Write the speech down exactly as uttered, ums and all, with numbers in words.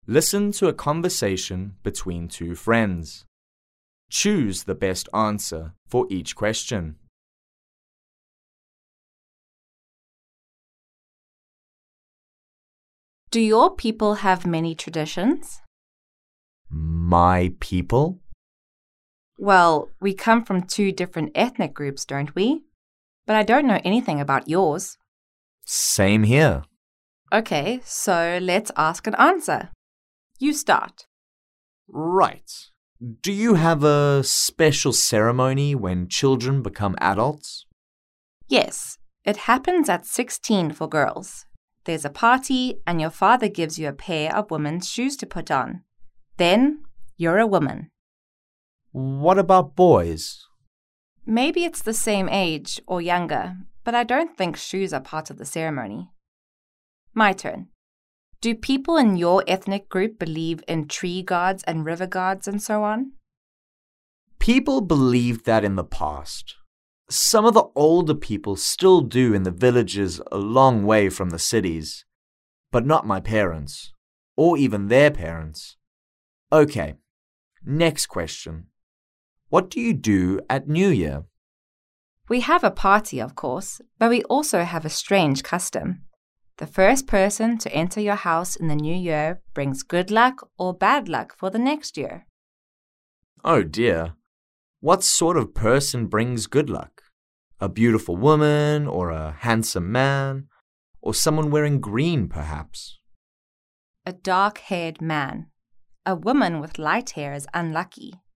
Listen to a conversation between two friends. Choose the best answer for each question. Do your people have many traditions? My people? Well, we come from two different ethnic groups, don't we? But I don't know anything about yours. Same here. Okay, so let's ask and answer. You start. Right. Do you have a special ceremony when children become adults? Yes, it happens at sixteen for girls. There's a party and your father gives you a pair of women's shoes to put on. Then you're a woman. What about boys? Maybe it's the same age or younger, but I don't think shoes are part of the ceremony. My turn. Do people in your ethnic group believe in tree gods and river gods and so on? People believed that in the past. Some of the older people still do in the villages a long way from the cities, but not my parents, or even their parents. Okay, next question. What do you do at New Year? We have a party, of course, but we also have a strange custom. The first person to enter your house in the new year brings good luck or bad luck for the next year. Oh dear. What sort of person brings good luck? A beautiful woman or a handsome man? Or someone wearing green, perhaps? A dark-haired man. A woman with light hair is unlucky.